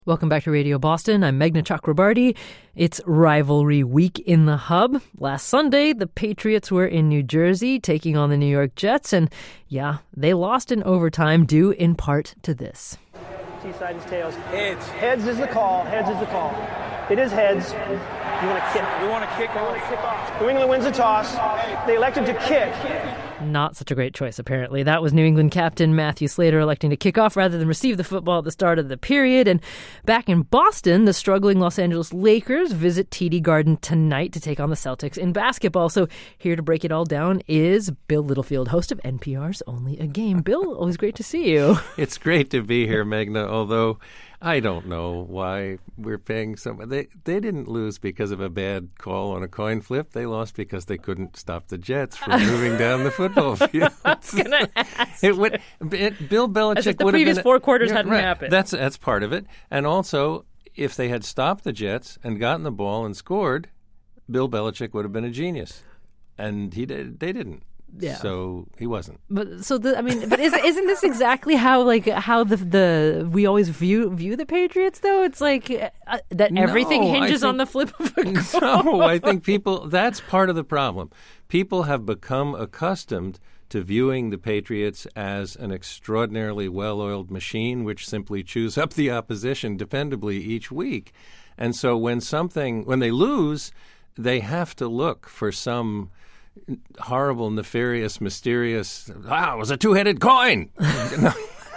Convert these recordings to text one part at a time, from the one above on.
Welcome back to Radio Boston. I'm Meghna Chakrabarty. It's rivalry week in the hub. Last Sunday, the Patriots were in New Jersey taking on the New York Jets, and yeah, they lost in overtime due in part to this. T-side is tails. Heads. Heads is the call. Heads is the call. It is heads. You want to kick. We want to kick off. Kick off. New England wins the toss. They elected to kick. Not such a great choice, apparently. That was New England captain Matthew Slater electing to kick off rather than receive the football at the start of the period. And back in Boston, the struggling Los Angeles Lakers visit TD Garden tonight to take on the Celtics in basketball. So here to break it all down is Bill Littlefield, host of NPR's Only a Game. Bill, always great to see you. It's great to be here, Meghna, although I don't know why we're paying so much. They didn't lose because of a bad call on a coin flip. They lost because they couldn't stop the Jets from moving down the football field. I was going to ask. Bill Belichick As if the would have previous been 4 quarters hadn't happened. That's part of it. And also, if they had stopped the Jets and gotten the ball and scored, Bill Belichick would have been a genius. And they didn't. Yeah. So he wasn't. But isn't this exactly how the we always view the Patriots though? It's like that everything hinges on the flip of a coin. No, I think that's part of the problem. People have become accustomed to viewing the Patriots as an extraordinarily well-oiled machine which simply chews up the opposition dependably each week. And so when they lose, they have to look for some horrible, nefarious, mysterious, it was a two-headed coin. No,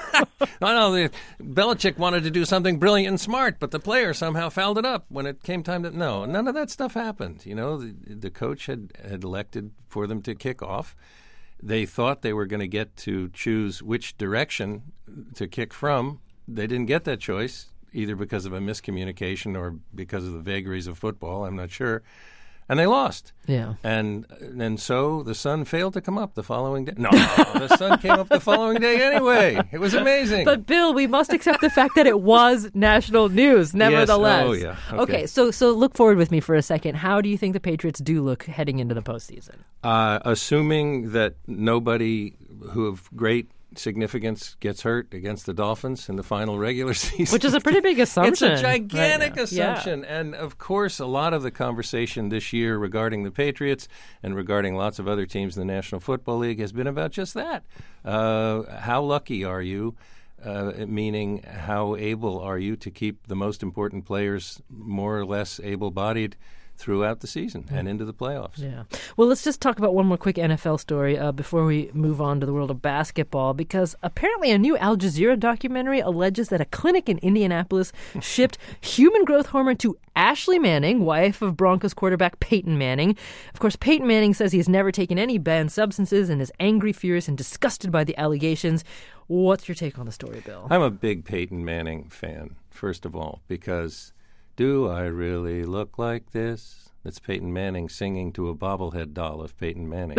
Belichick wanted to do something brilliant and smart, but the player somehow fouled it up when it came time to... No, none of that stuff happened. You know, the coach had elected for them to kick off. They thought they were going to get to choose which direction to kick from. They didn't get that choice, either because of a miscommunication or because of the vagaries of football. I'm not sure. And they lost. Yeah. And so the sun failed to come up the following day. No, the sun came up the following day anyway. It was amazing. But Bill, we must accept the fact that it was national news, nevertheless. Yes. Oh, yeah. Okay. So look forward with me for a second. How do you think the Patriots do look heading into the postseason? Assuming that nobody who of great significance gets hurt against the Dolphins in the final regular season. Which is a pretty big assumption. It's a gigantic assumption. Yeah. And, of course, a lot of the conversation this year regarding the Patriots and regarding lots of other teams in the National Football League has been about just that. How lucky are you? Meaning how able are you to keep the most important players more or less able-bodied throughout the season and into the playoffs. Yeah. Well, let's just talk about one more quick NFL story before we move on to the world of basketball, because apparently a new Al Jazeera documentary alleges that a clinic in Indianapolis shipped human growth hormone to Ashley Manning, wife of Broncos quarterback Peyton Manning. Of course, Peyton Manning says he's never taken any banned substances and is angry, furious, and disgusted by the allegations. What's your take on the story, Bill? I'm a big Peyton Manning fan, first of all, because... Do I really look like this? It's Peyton Manning singing to a bobblehead doll of Peyton Manning.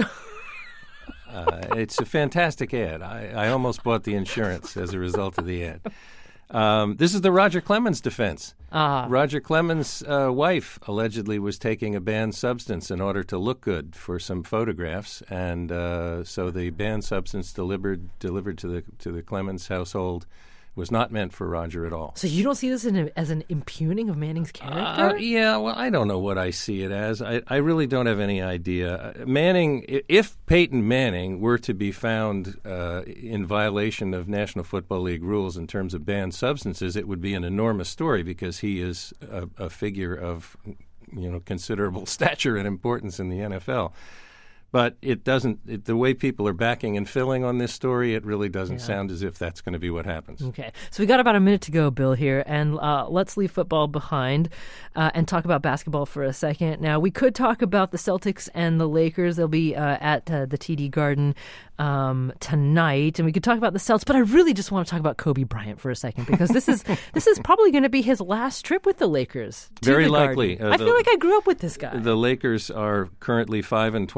It's a fantastic ad. I almost bought the insurance as a result of the ad. This is the Roger Clemens defense. Roger Clemens' wife allegedly was taking a banned substance in order to look good for some photographs, and so the banned substance delivered to the Clemens household was not meant for Roger at all. So you don't see this as an impugning of Manning's character? Yeah, well, I don't know what I see it as. I really don't have any idea. Manning, if Peyton Manning were to be found in violation of National Football League rules in terms of banned substances, it would be an enormous story because he is a figure of considerable stature and importance in the NFL. But it doesn't. The way people are backing and filling on this story, it really doesn't sound as if that's going to be what happens. Okay, so we got about a minute to go, Bill, here, and let's leave football behind and talk about basketball for a second. Now, we could talk about the Celtics and the Lakers. They'll be at the TD Garden tonight, and we could talk about the Celtics. But I really just want to talk about Kobe Bryant for a second because this is probably going to be his last trip with the Lakers. Very likely. I feel like I grew up with this guy. The Lakers are currently 5-27.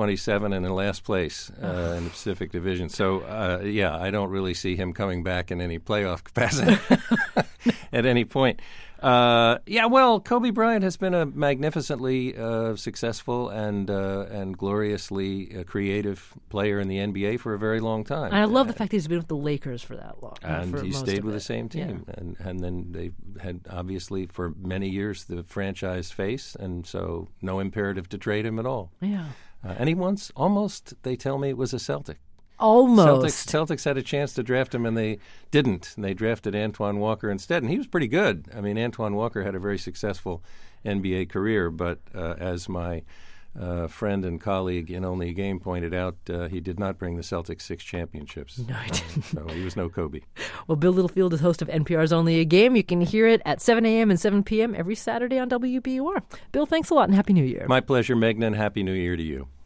7 and in last place in the Pacific Division. So, I don't really see him coming back in any playoff capacity at any point. Kobe Bryant has been a magnificently successful and gloriously creative player in the NBA for a very long time. And I love the fact that he's been with the Lakers for that long. And he stayed with the same team. Yeah. And then they had, obviously, for many years, the franchise face, and so no imperative to trade him at all. Yeah. And he once almost, they tell me, was a Celtic. Almost. Celtics had a chance to draft him, and they didn't. And they drafted Antoine Walker instead, and he was pretty good. I mean, Antoine Walker had a very successful NBA career, but as my friend and colleague in Only a Game pointed out, he did not bring the Celtics 6 championships. No, he didn't. So he was no Kobe. Well, Bill Littlefield is host of NPR's Only a Game. You can hear it at 7 a.m. and 7 p.m. every Saturday on WBUR. Bill, thanks a lot, and Happy New Year. My pleasure, Meghna, and Happy New Year to you.